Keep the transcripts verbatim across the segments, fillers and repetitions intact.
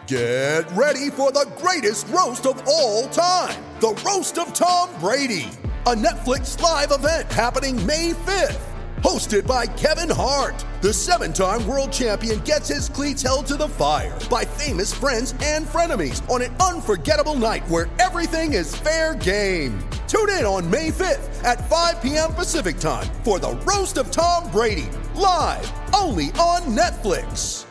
Get ready for the greatest roast of all time, the Roast of Tom Brady, a Netflix live event happening May fifth. Hosted by Kevin Hart, the seven-time world champion gets his cleats held to the fire by famous friends and frenemies on an unforgettable night where everything is fair game. Tune in on May fifth at five p.m. Pacific time for the Roast of Tom Brady, live only on Netflix.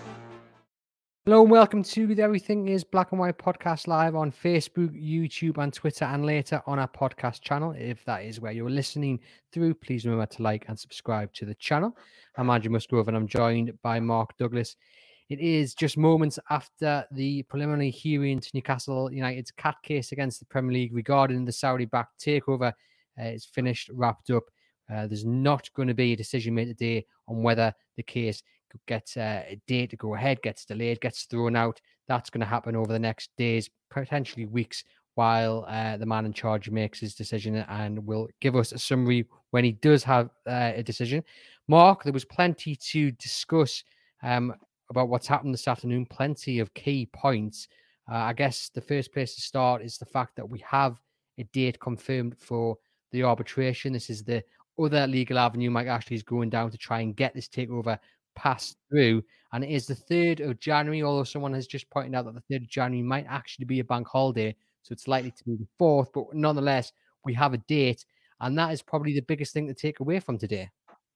Hello and welcome to the Everything is Black and White podcast, live on Facebook, YouTube and Twitter, and later on our podcast channel. If that is where you're listening through, please remember to like and subscribe to the channel. I'm Andrew Musgrove and I'm joined by Mark Douglas. It is just moments after the preliminary hearing to Newcastle United's cat case against the Premier League regarding the Saudi-backed takeover uh, is finished, wrapped up. Uh, there's not going to be a decision made today on whether the case gets uh, a date to go ahead, gets delayed, gets thrown out. That's going to happen over the next days, potentially weeks, while uh, the man in charge makes his decision and will give us a summary when he does have uh, a decision. Mark, there was plenty to discuss um, about what's happened this afternoon, plenty of key points. Uh, I guess the first place to start is the fact that we have a date confirmed for the arbitration. This is the other legal avenue Mike Ashley is going down to try and get this takeover passed through, and it is the third of January, although someone has just pointed out that the third of January might actually be a bank holiday, so it's likely to be the fourth, but nonetheless, we have a date, and that is probably the biggest thing to take away from today.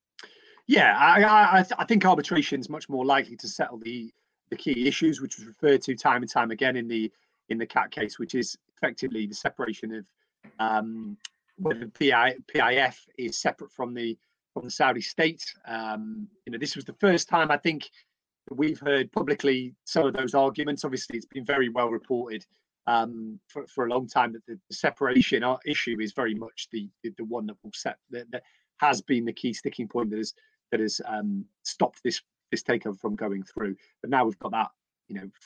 Yeah, I, I, I think arbitration is much more likely to settle the, the key issues, which was referred to time and time again in the in the cat case, which is effectively the separation of um, whether P I, P I F is separate from the from the Saudi state. Um, you know, this was the first time I think that we've heard publicly some of those arguments. Obviously, it's been very well reported um, for, for a long time that the, the separation issue is very much the the one that will set that, that has been the key sticking point that has that has um, stopped this this takeover from going through. But now we've got that, you know,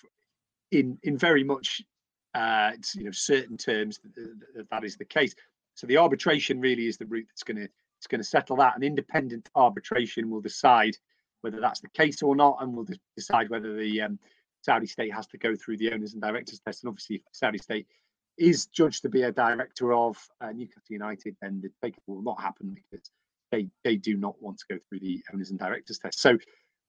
in in very much uh, it's, you know, certain terms that, that that is the case. So the arbitration really is the route that's going to It's going to settle that. An independent arbitration will decide whether that's the case or not, and will decide whether the um, Saudi state has to go through the owners and directors test. And obviously, if the Saudi state is judged to be a director of uh, Newcastle United, then the takeover will not happen because they they do not want to go through the owners and directors test. So,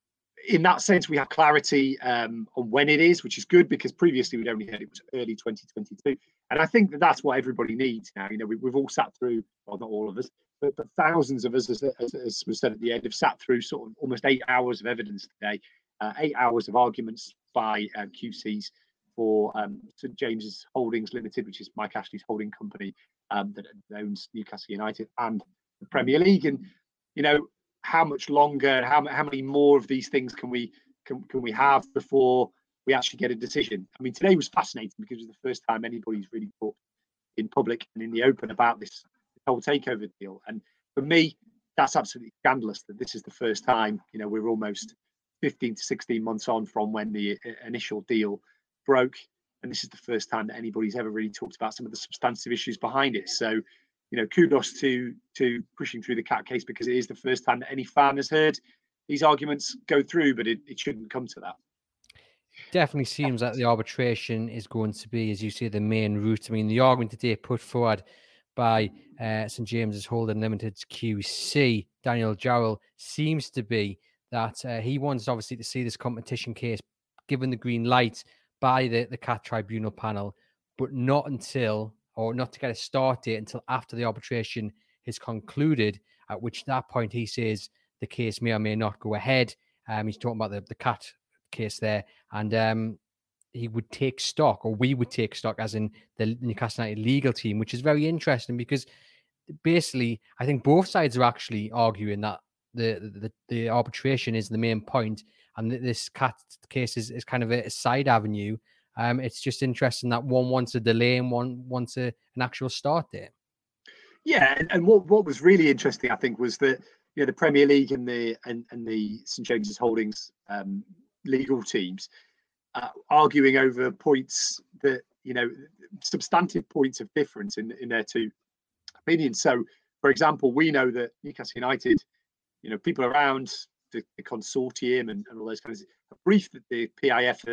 in that sense, we have clarity um, on when it is, which is good because previously we'd only heard it was early twenty twenty-two, and I think that that's what everybody needs now. You know, we, we've all sat through, well, not all of us, but, but thousands of us, as, as, as was said at the end, have sat through sort of almost eight hours of evidence today, uh, eight hours of arguments by uh, Q Cs for um, Saint James's Holdings Limited, which is Mike Ashley's holding company um, that owns Newcastle United and the Premier League. And, you know, how much longer, how, how many more of these things can we can, can we have before we actually get a decision? I mean, today was fascinating because it was the first time anybody's really talked in public and in the open about this whole takeover deal. And for me, that's absolutely scandalous that this is the first time. You know, we're almost fifteen to sixteen months on from when the initial deal broke, and this is the first time that anybody's ever really talked about some of the substantive issues behind it. So, you know, kudos to to pushing through the cat case, because it is the first time that any fan has heard these arguments go through, but it, it shouldn't come to that. Definitely seems like the arbitration is going to be, as you say, the main route. I mean, the argument today put forward by uh, Saint James's Holding Limited's Q C, Daniel Jowell, seems to be that uh, he wants, obviously, to see this competition case given the green light by the, the C A T Tribunal panel, but not until, or not to get a start date until after the arbitration is concluded, at which that point he says the case may or may not go ahead. Um, he's talking about the, the C A T case there, and um, he would take stock, or we would take stock, as in the Newcastle United legal team, which is very interesting because basically I think both sides are actually arguing that the the, the arbitration is the main point, and this C A T case is, is kind of a, a side avenue. Um, it's just interesting that one wants a delay and one wants a, an actual start date. Yeah, and, and what, what was really interesting, I think, was that, you know, the Premier League and the and, and the Saint James's Holdings um, legal teams uh, arguing over points that, you know, substantive points of difference in in their two opinions. So, for example, we know that Newcastle United, you know, people around the, the consortium and, and all those kinds of have briefed the P I F, the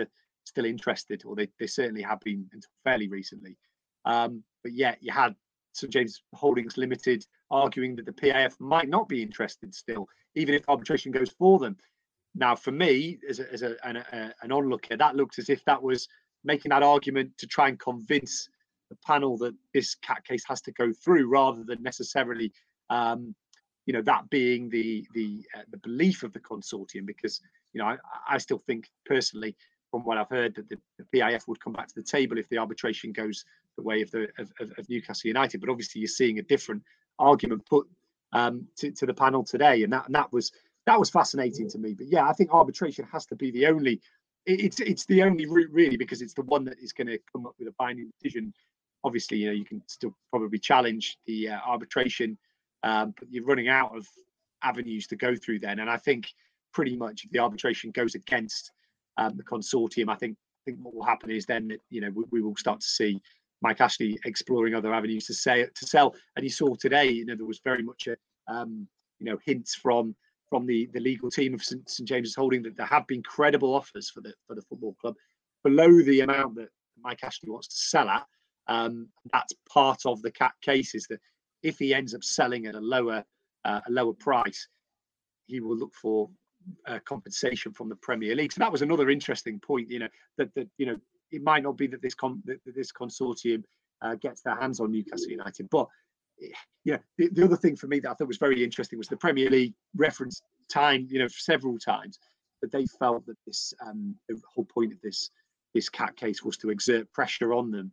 still interested, or they, they certainly have been until fairly recently. Um, but yet you had Saint James Holdings Limited arguing that the P A F might not be interested still, even if arbitration goes for them. Now, for me, as, a, as a, an, a, an onlooker, that looked as if that was making that argument to try and convince the panel that this C A T case has to go through, rather than necessarily, um, you know, that being the the uh, the belief of the consortium. Because, you know, I, I still think personally, from what I've heard, that the, the P I F would come back to the table if the arbitration goes the way of the of, of Newcastle United. But obviously, you're seeing a different argument put um, to, to the panel today, and that and that was that was fascinating to me. But yeah, I think arbitration has to be the only. It's it's the only route really, because it's the one that is going to come up with a binding decision. Obviously, you know, you can still probably challenge the uh, arbitration, um, but you're running out of avenues to go through then. And I think pretty much if the arbitration goes against um, the consortium, I think I think what will happen is then that, you know, we, we will start to see Mike Ashley exploring other avenues to say to sell. And you saw today, you know, there was very much a um, you know hints from. from the, the legal team of Saint James's Holding that there have been credible offers for the for the football club below the amount that Mike Ashley wants to sell at. Um, that's part of the C A T case, is that if he ends up selling at a lower uh, a lower price, he will look for uh, compensation from the Premier League. So that was another interesting point. You know that that you know it might not be that this con- that this consortium uh, gets their hands on Newcastle United, but yeah, the, the other thing for me that I thought was very interesting was the Premier League referenced time, you know, several times, that they felt that this um, the whole point of this this C A T case was to exert pressure on them.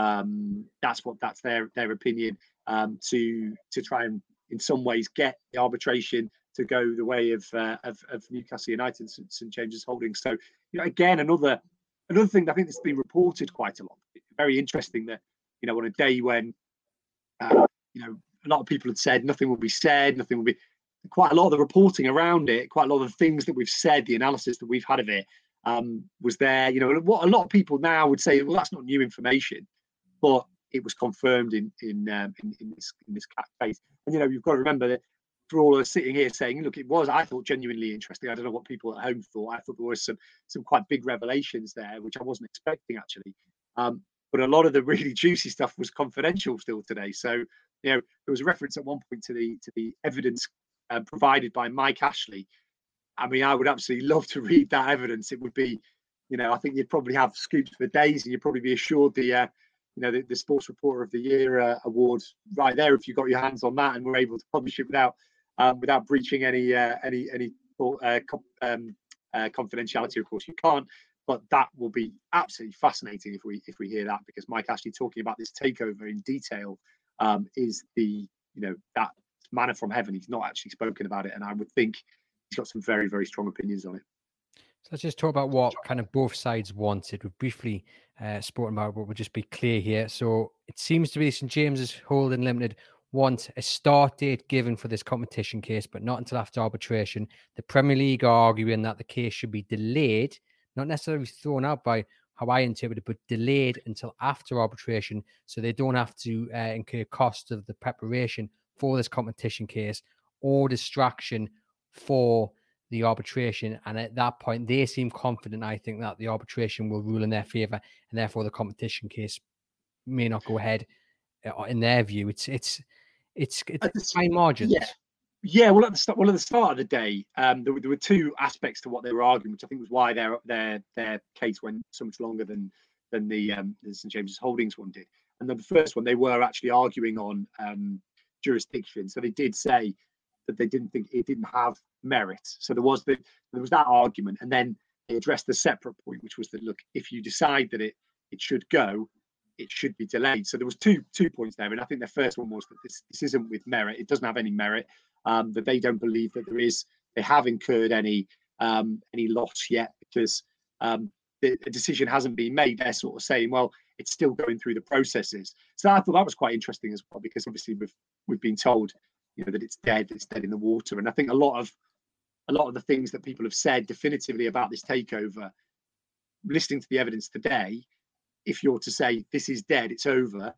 Um, that's what that's their their opinion, um, to to try and in some ways get the arbitration to go the way of uh, of, of Newcastle United and Saint James's Holdings. So, you know, again, another another thing that I think that's been reported quite a lot. Very interesting that, you know, on a day when uh, you know, a lot of people had said nothing will be said, nothing will be. Quite a lot of the reporting around it, quite a lot of the things that we've said, the analysis that we've had of it, um, was there. You know, what a lot of people now would say, well, that's not new information, but it was confirmed in in um, in, in this in this C A T case. And you know, you've got to remember that for all of us sitting here saying, look, it was, I thought, genuinely interesting. I don't know what people at home thought. I thought there was some some quite big revelations there, which I wasn't expecting actually. Um, but a lot of the really juicy stuff was confidential still today. So, you know, there was a reference at one point to the to the evidence uh, provided by Mike Ashley. I mean, I would absolutely love to read that evidence. It would be, you know, I think you'd probably have scoops for days, and you'd probably be assured the, uh, you know, the, the Sports Reporter of the Year uh, award right there if you got your hands on that and were able to publish it without um, without breaching any uh, any any uh, um, uh, confidentiality. Of course, you can't. But that will be absolutely fascinating if we if we hear that, because Mike Ashley talking about this takeover in detail um, is the, you know, that manna from heaven. He's not actually spoken about it, and I would think he's got some very, very strong opinions on it. So let's just talk about what kind of both sides wanted. We've briefly uh, spoken about, but we'll just be clear here. So it seems to be Saint James's Holding Limited want a start date given for this competition case, but not until after arbitration. The Premier League are arguing that the case should be delayed, not necessarily thrown out by how I interpret it, but delayed until after arbitration, so they don't have to uh, incur costs of the preparation for this competition case or distraction for the arbitration. And at that point, they seem confident, I think, that the arbitration will rule in their favour, and therefore the competition case may not go ahead. Uh, in their view, it's it's it's it's fine margins. Yeah. Yeah, well, at the start, well, at the start of the day, um, there, were, there were two aspects to what they were arguing, which I think was why their their their case went so much longer than than the, um, the Saint James's Holdings one did. And then the first one, they were actually arguing on um, jurisdiction. So they did say that they didn't think it didn't have merit. So there was the there was that argument, and then they addressed the separate point, which was that, look, if you decide that it it should go, it should be delayed. So there was two two points there, and I think the first one was that this this isn't with merit. It doesn't have any merit. Um, that they don't believe that there is, they have incurred any um, any loss yet, because um, the, the decision hasn't been made. They're sort of saying, well, it's still going through the processes. So I thought that was quite interesting as well, because obviously we've we've been told, you know, that it's dead, it's dead in the water. And I think a lot of a lot of the things that people have said definitively about this takeover, listening to the evidence today, if you're to say this is dead, it's over,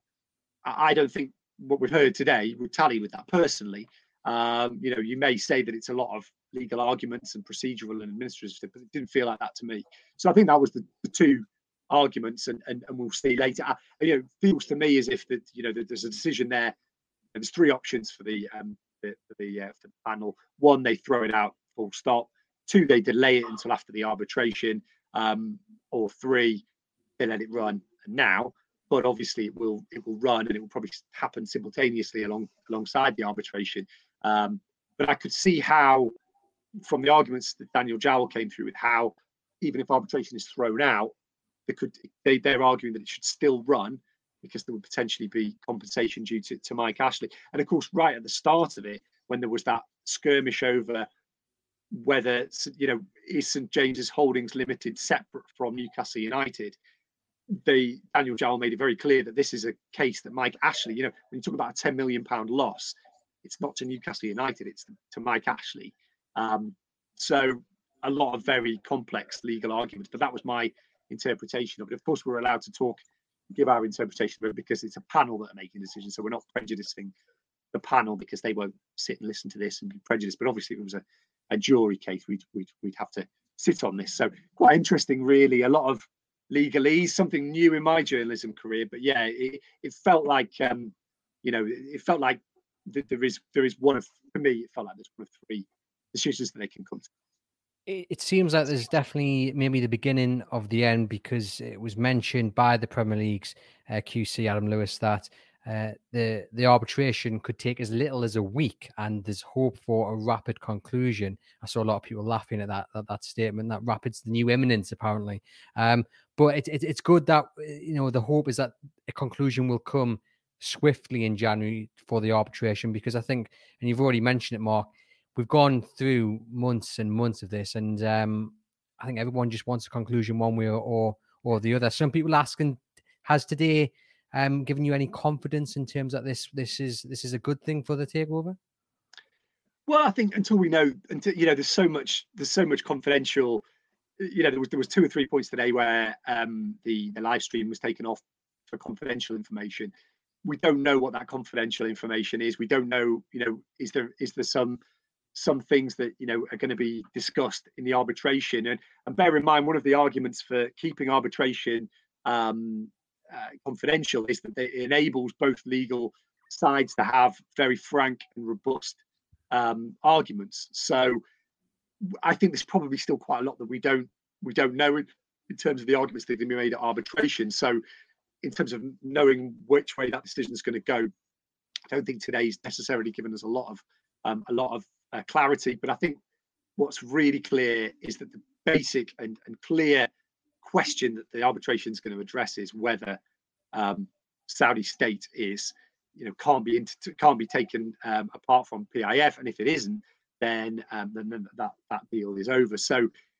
I don't think what we've heard today would tally with that personally. Um, you know, you may say that it's a lot of legal arguments and procedural and administrative, but it didn't feel like that to me. So I think that was the, the two arguments, and, and and we'll see later. I, you know, feels to me as if that you know that there's a decision there, and there's three options for the um the for the, uh, for the panel. One, they throw it out full stop. Two, they delay it until after the arbitration. Um, or three, they let it run now. But obviously, it will it will run, and it will probably happen simultaneously along alongside the arbitration. Um, but I could see how, from the arguments that Daniel Jowell came through with, how even if arbitration is thrown out, they could they they're arguing that it should still run because there would potentially be compensation due to, to Mike Ashley. And of course, right at the start of it, when there was that skirmish over whether, you know, is St James's Holdings Limited separate from Newcastle United, they Daniel Jowell made it very clear that this is a case that Mike Ashley, you know, when you talk about a ten million pound loss, it's not to Newcastle United, it's to Mike Ashley. Um, so a lot of very complex legal arguments, but that was my interpretation of it. Of course, we're allowed to talk, give our interpretation of it because it's a panel that are making decisions. So we're not prejudicing the panel because they won't sit and listen to this and be prejudiced. But obviously, if it was a, a jury case, we'd, we'd we'd have to sit on this. So quite interesting, really. A lot of legalese, something new in my journalism career. But yeah, it, it felt like um, you know, it felt like th- there is there is one of for me, it felt like there's one of three decisions that they can come to. It seems like there's definitely maybe the beginning of the end, because it was mentioned by the Premier League's uh, Q C, Adam Lewis, that uh, the the arbitration could take as little as a week, and there's hope for a rapid conclusion. I saw a lot of people laughing at that at that statement. That rapid's the new imminence, apparently. Um, but it, it, it's good that, you know, the hope is that a conclusion will come swiftly in January for the arbitration, because I think, and you've already mentioned it, Mark, we've gone through months and months of this, and um, I think everyone just wants a conclusion one way or, or or the other. Some people asking, has today um, given you any confidence in terms that this this is this is a good thing for the takeover? Well, I think until we know, until you know, there's so much there's so much confidential. You know, there was there was two or three points today where um, the the live stream was taken off for confidential information. We don't know what that confidential information is. We don't know, you know, is there is there some some things that, you know, are going to be discussed in the arbitration. And, and bear in mind, one of the arguments for keeping arbitration um, uh, confidential is that it enables both legal sides to have very frank and robust um, arguments. So I think there's probably still quite a lot that we don't we don't know in, in terms of the arguments that can be made at arbitration. So in terms of knowing which way that decision is going to go, I don't think today's necessarily given us a lot of um, a lot of Uh, clarity. But I think what's really clear is that the basic and, and clear question that the arbitration is going to address is whether um, Saudi state is, you know, can't be inter- can't be taken um, apart from P I F, and if it isn't, then um, then, then that that deal is over. So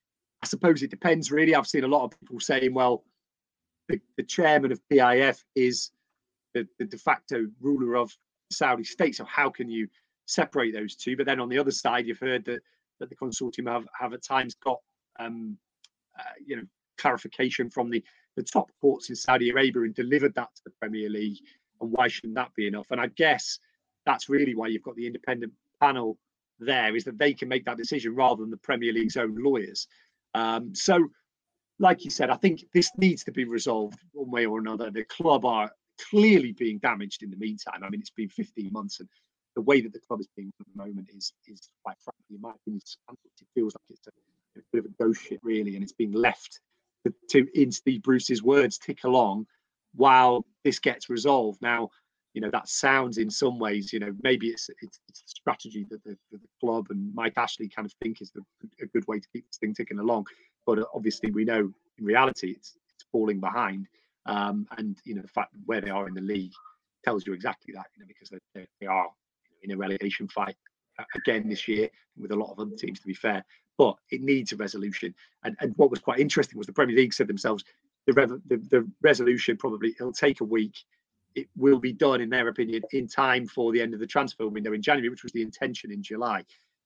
I suppose it depends really. I've seen a lot of people saying, well, the, the chairman of P I F is the, the de facto ruler of the Saudi state, so how can you separate those two? But then on the other side, you've heard that that the consortium have, have at times got um, uh, you know, clarification from the the top courts in Saudi Arabia and delivered that to the Premier League. And why shouldn't that be enough? And I guess that's really why you've got the independent panel there, is that they can make that decision rather than the Premier League's own lawyers. Um, so, like you said, I think this needs to be resolved one way or another. The club are clearly being damaged in the meantime. I mean, it's been fifteen months, and the way that the club is being at the moment is, is quite frankly, in my opinion, it feels like it's a, a bit of a ghost ship, really, and it's being left to, to, in Steve Bruce's words, tick along while this gets resolved. Now, you know, that sounds in some ways, you know, maybe it's it's, it's a strategy that the, that the club and Mike Ashley kind of think is the, a good way to keep this thing ticking along. But obviously, we know in reality it's it's falling behind, um, and you know, the fact where they are in the league tells you exactly that, you know, because they, they, they are in a relegation fight again this year with a lot of other teams, to be fair, but it needs a resolution. And, and what was quite interesting was the Premier League said themselves, the, re- the, the resolution probably, it'll take a week. It will be done, in their opinion, in time for the end of the transfer window in January, which was the intention in July.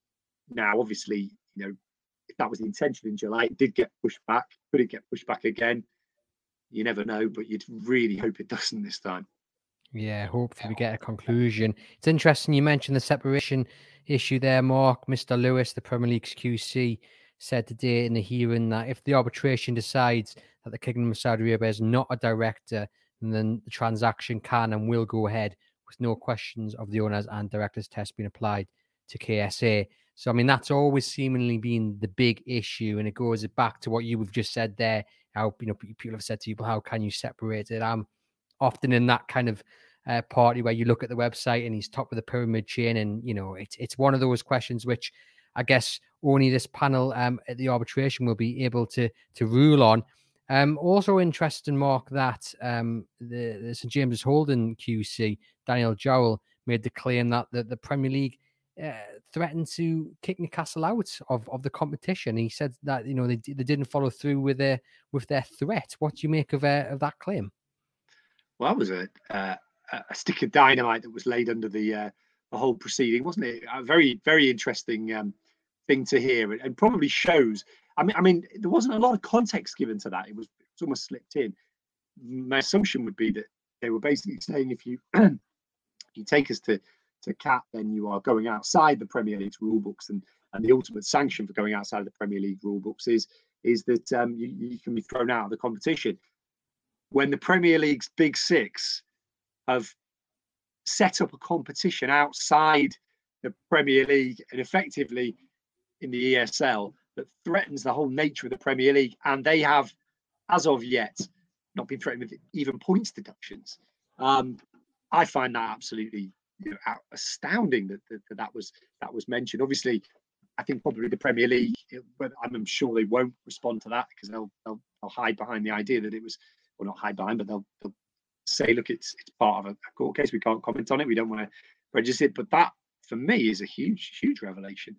Now, obviously, you know, if that was the intention in July, it did get pushed back. Could it get pushed back again? You never know, but you'd really hope it doesn't this time. Yeah, hopefully we get a conclusion. It's interesting you mentioned the separation issue there, Mark. Mister Lewis, the Premier League's Q C, said today in the hearing that if the arbitration decides that the Kingdom of Saudi Arabia is not a director, then the transaction can and will go ahead with no questions of the owners and directors test being applied to K S A. So, I mean, that's always seemingly been the big issue. And it goes back to what you've just said there, how, you know, people have said to people, how can you separate it? I'm often in that kind of uh, party where you look at the website and he's top of the pyramid chain. And, you know, it's, it's one of those questions which I guess only this panel um, at the arbitration will be able to, to rule on. Um, also interesting, Mark, that um, the, the Saint James's Holding Q C, Daniel Jowell, made the claim that the, the Premier League uh, threatened to kick Newcastle out of, of the competition. He said that, you know, they, they didn't follow through with their with their threat. What do you make of uh, of that claim? Well, that was a uh, a stick of dynamite that was laid under the uh, the whole proceeding, wasn't it? A very very interesting um, thing to hear, and probably shows. I mean, I mean, there wasn't a lot of context given to that. It was, it was almost slipped in. My assumption would be that they were basically saying, if you you take us to to C A T, then you are going outside the Premier League's rule books, and and the ultimate sanction for going outside of the Premier League rule books is is that um, you, you can be thrown out of the competition. When the Premier League's Big Six have set up a competition outside the Premier League and effectively in the E S L that threatens the whole nature of the Premier League, and they have, as of yet, not been threatened with even points deductions. Um, I find that absolutely, you know, astounding that, that that that was that was mentioned. Obviously, I think probably the Premier League, but I'm sure they won't respond to that because they'll, they'll they'll hide behind the idea that it was, well, not hide behind, but they'll, they'll say, look, it's it's part of a court case. We can't comment on it. We don't want to prejudice it. But that, for me, is a huge, huge revelation.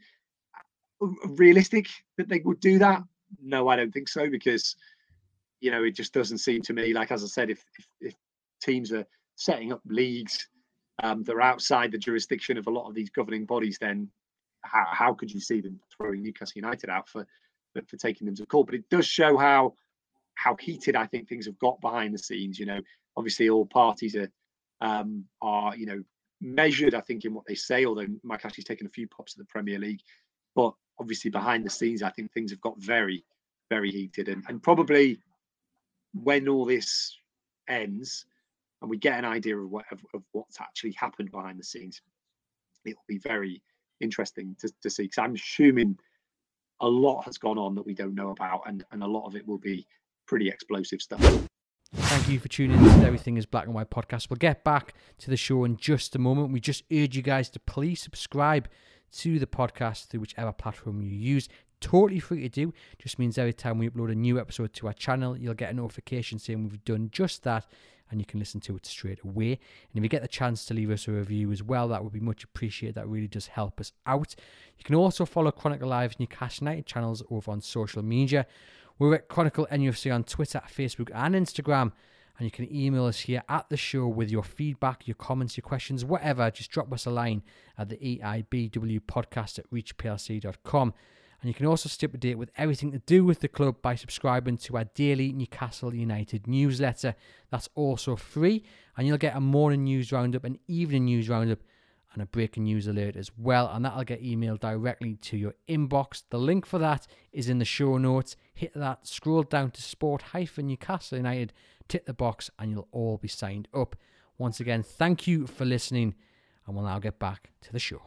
Realistic that they would do that? No, I don't think so, because, you know, it just doesn't seem to me like, as I said, if if, if teams are setting up leagues um, that are outside the jurisdiction of a lot of these governing bodies, then how, how could you see them throwing Newcastle United out for, for for taking them to court? But it does show how how heated I think things have got behind the scenes. You know, obviously all parties are um, are you know measured, I think, in what they say. Although Mike Ashley's taken a few pops at the Premier League, but obviously behind the scenes, I think things have got very, very heated, and, and probably when all this ends and we get an idea of what of, of what's actually happened behind the scenes, it'll be very interesting to, to see, because I'm assuming a lot has gone on that we don't know about, and, and a lot of it will be pretty explosive stuff. Thank you for tuning in to Everything is Black and White podcast. We'll get back to the show in just a moment. We just urge you guys to please subscribe to the podcast through whichever platform you use. Totally free to do. Just means every time we upload a new episode to our channel, you'll get a notification saying we've done just that, and you can listen to it straight away. And if you get the chance to leave us a review as well, that would be much appreciated. That really does help us out. You can also follow Chronicle Live's Newcastle United channels over on social media. We're at Chronicle N U F C on Twitter, Facebook and Instagram. And you can email us here at the show with your feedback, your comments, your questions, whatever. Just drop us a line at the E I B W podcast at reach p l c dot com. And you can also stay up to date with everything to do with the club by subscribing to our daily Newcastle United newsletter. That's also free. And you'll get a morning news roundup, an evening news roundup, and a breaking news alert as well. And that'll get emailed directly to your inbox. The link for that is in the show notes. Hit that, scroll down to Sport Newcastle United, tick the box, and you'll all be signed up. Once again, thank you for listening, and we'll now get back to the show.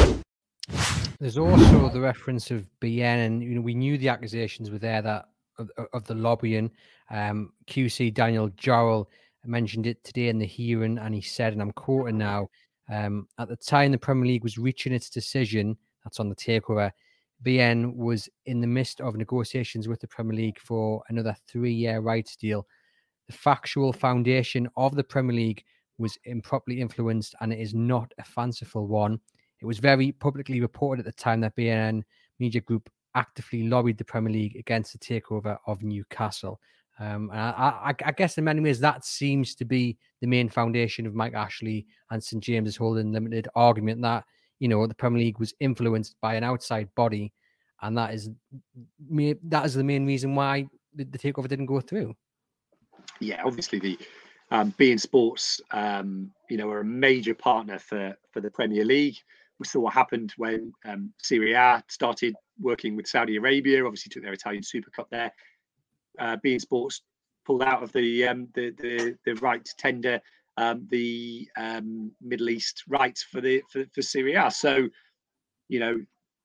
There's also the reference of B N, and you know we knew the accusations were there that of, of the lobbying. Um, Q C Daniel Jowell mentioned it today in the hearing, and he said, and I'm quoting now, um, at the time the Premier League was reaching its decision, that's on the takeover, B N was in the midst of negotiations with the Premier League for another three-year rights deal. The factual foundation of the Premier League was improperly influenced, and it is not a fanciful one. It was very publicly reported at the time that B N N Media Group actively lobbied the Premier League against the takeover of Newcastle. Um, and I, I, I guess in many ways that seems to be the main foundation of Mike Ashley and Saint James's Holding Limited argument that, you know, the Premier League was influenced by an outside body, and that is that is the main reason why the, the takeover didn't go through. Yeah, obviously the Um, beIN Sports, um, you know, are a major partner for for the Premier League. We saw what happened when um, Serie A started working with Saudi Arabia. Obviously, took their Italian Super Cup there. Uh, beIN Sports pulled out of the um, the, the the right to tender um, the um, Middle East rights for the for, for Serie A. So, you know,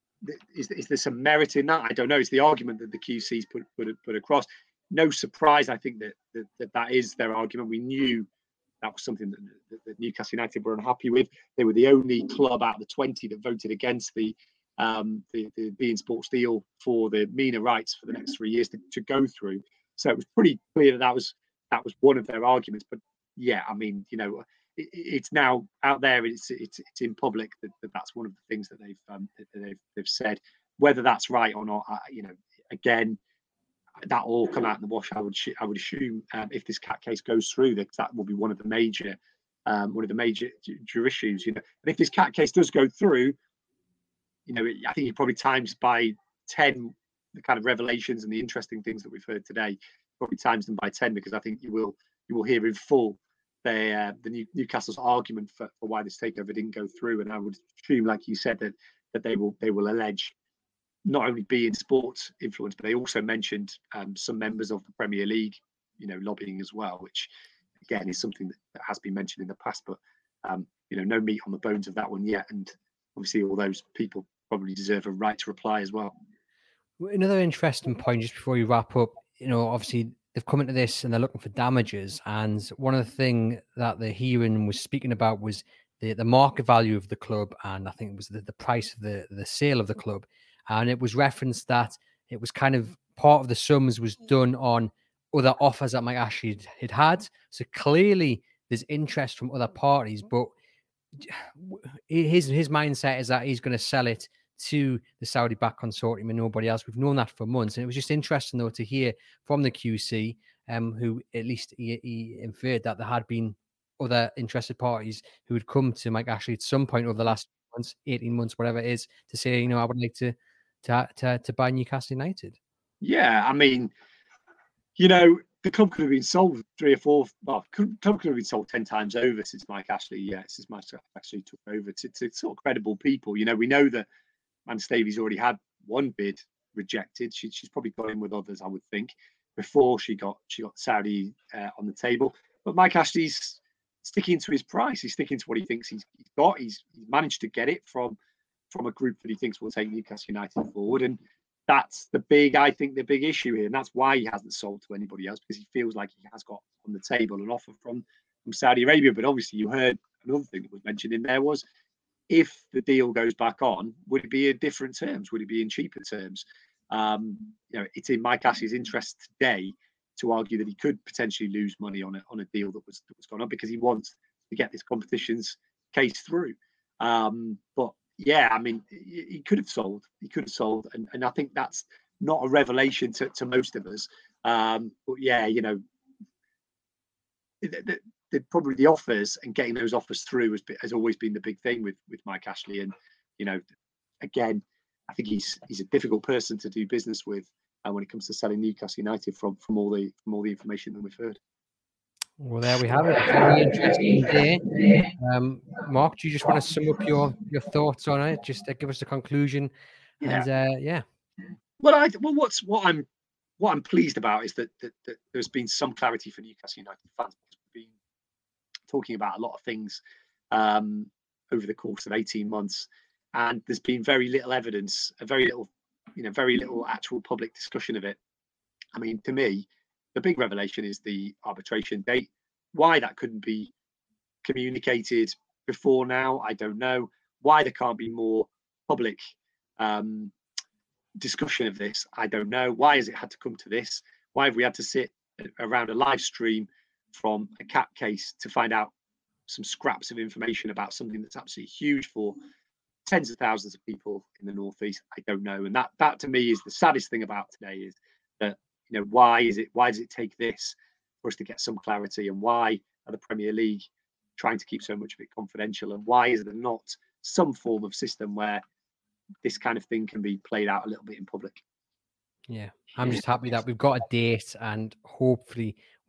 is is there some merit in that? I don't know. It's the argument that the Q Cs put put put across. No surprise, I think that that that, that is their argument. We knew that was something that, that, that Newcastle United were unhappy with. They were the only club out of the twenty that voted against the um, the, the beIN Sports deal for the MENA rights for the next three years to, to go through. So it was pretty clear that that was that was one of their arguments. But yeah, I mean, you know, it, it's now out there. It's it's it's in public that, that that's one of the things that they've um, that they've they've said. Whether that's right or not, I, you know, again, that will all come out in the wash. I would I would assume um, if this cat case goes through, that that will be one of the major um, one of the major issues. You know, and if this cat case does go through, you know, I think it probably times by ten the kind of revelations and the interesting things that we've heard today. Probably times them by ten, because I think you will you will hear in full the uh, the New, Newcastle's argument for, for why this takeover didn't go through. And I would assume, like you said, that that they will they will allege not only beIN Sports influence, but they also mentioned um, some members of the Premier League, you know, lobbying as well, which again is something that, that has been mentioned in the past, but um, you know, no meat on the bones of that one yet. And obviously, all those people probably deserve a right to reply as well. Another interesting point, just before you wrap up, you know, obviously they've come into this and they're looking for damages, and one of the things that the hearing was speaking about was the the market value of the club, and I think it was the, the price of the the sale of the club. And it was referenced that it was kind of part of the sums was done on other offers that Mike Ashley had had. So clearly there's interest from other parties, but his his mindset is that he's going to sell it to the Saudi-backed consortium and nobody else. We've known that for months. And it was just interesting, though, to hear from the Q C, um, who at least he, he inferred that there had been other interested parties who had come to Mike Ashley at some point over the last months, eighteen months, whatever it is, to say, you know, I would like to to to, to buy Newcastle United. Yeah, I mean, you know, the club could have been sold three or four. Well, the club could have been sold ten times over since Mike Ashley. Yeah, since Mike Ashley took over to, to sort of credible people. You know, we know that Amanda Staveley's already had one bid rejected. She, she's probably got in with others, I would think, before she got she got Saudi uh, on the table. But Mike Ashley's sticking to his price. He's sticking to what he thinks he's, he's got. He's, he's managed to get it from from a group that he thinks will take Newcastle United forward. And that's the big, I think, the big issue here. And that's why he hasn't sold to anybody else, because he feels like he has got on the table an offer from, from Saudi Arabia. But obviously, you heard another thing that was mentioned in there was, if the deal goes back on, would it be in different terms? Would it be in cheaper terms? Um, you know, it's in Mike Ashley's interest today to argue that he could potentially lose money on a, on a deal that was, that was going on, because he wants to get this competition's case through. Um, but yeah, I mean, he could have sold. He could have sold, and, and I think that's not a revelation to, to most of us. Um, but yeah, you know, the, the, the, probably the offers and getting those offers through has, has always been the big thing with with Mike Ashley. And you know, again, I think he's he's a difficult person to do business with uh, when it comes to selling Newcastle United from from all the from all the information that we've heard. Well, there we have it. Very interesting day. Um, Mark, do you just want to sum up your, your thoughts on it? Just uh, give us a conclusion. Yeah. And uh, yeah. Well, I well, what's what I'm what I'm pleased about is that, that that there's been some clarity for Newcastle United fans. We've been talking about a lot of things um, over the course of eighteen months, and there's been very little evidence, a very little, you know, very little actual public discussion of it. I mean, to me, the big revelation is the arbitration date. Why that couldn't be communicated before now, I don't know. Why there can't be more public um, discussion of this, I don't know. Why has it had to come to this? Why have we had to sit around a live stream from a cat case to find out some scraps of information about something that's absolutely huge for tens of thousands of people in the Northeast? I don't know. And that, that to me is the saddest thing about today, is that, you know, why is it, why does it take this for us to get some clarity? And why are the Premier League trying to keep so much of it confidential? And why is there not some form of system where this kind of thing can be played out a little bit in public? Yeah, I'm just happy that we've got a date, and hopefully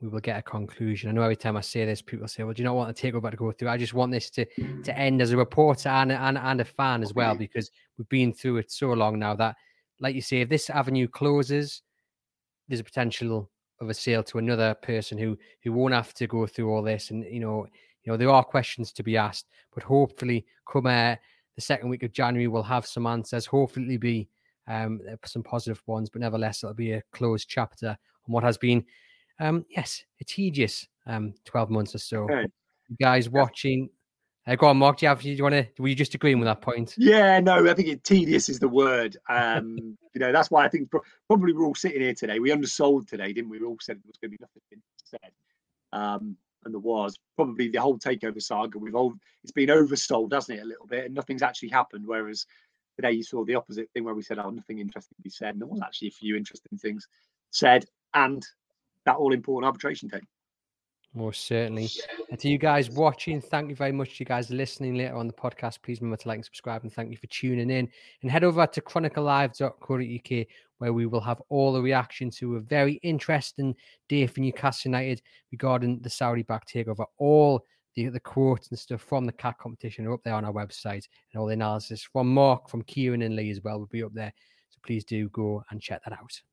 we will get a conclusion. I know every time I say this, people say, well, do you not want the takeover to go through? I just want this to, to end as a reporter and, and, and a fan as well, because we've been through it so long now that, like you say, if this avenue closes, there's a potential of a sale to another person who who won't have to go through all this. And, you know, you know, there are questions to be asked, but hopefully come uh, the second week of January, we'll have some answers, hopefully be um, some positive ones, but nevertheless, it'll be a closed chapter on what has been, um, yes, a tedious um, twelve months or so. Okay. You guys watching, uh, go on, Mark, do you, have, do you want to, were you just agreeing with that point? Yeah, no, I think it, tedious is the word. Um, you know, that's why I think pro- probably we're all sitting here today. We undersold today, didn't we? We all said there was going to be nothing said. Um, and there was probably the whole takeover saga. We've all, it's been oversold, hasn't it, a little bit, and nothing's actually happened. Whereas today you saw the opposite thing where we said, oh, nothing interesting to be said. And there was actually a few interesting things said, and that all important arbitration tape. Most certainly. And to you guys watching, thank you very much to you guys listening later on the podcast. Please remember to like and subscribe, and thank you for tuning in. And head over to chronicle live dot co dot U K, where we will have all the reaction to a very interesting day for Newcastle United regarding the Saudi-backed takeover. All the, the quotes and stuff from the C A C competition are up there on our website, and all the analysis from Mark, from Kieran and Lee as well will be up there. So please do go and check that out.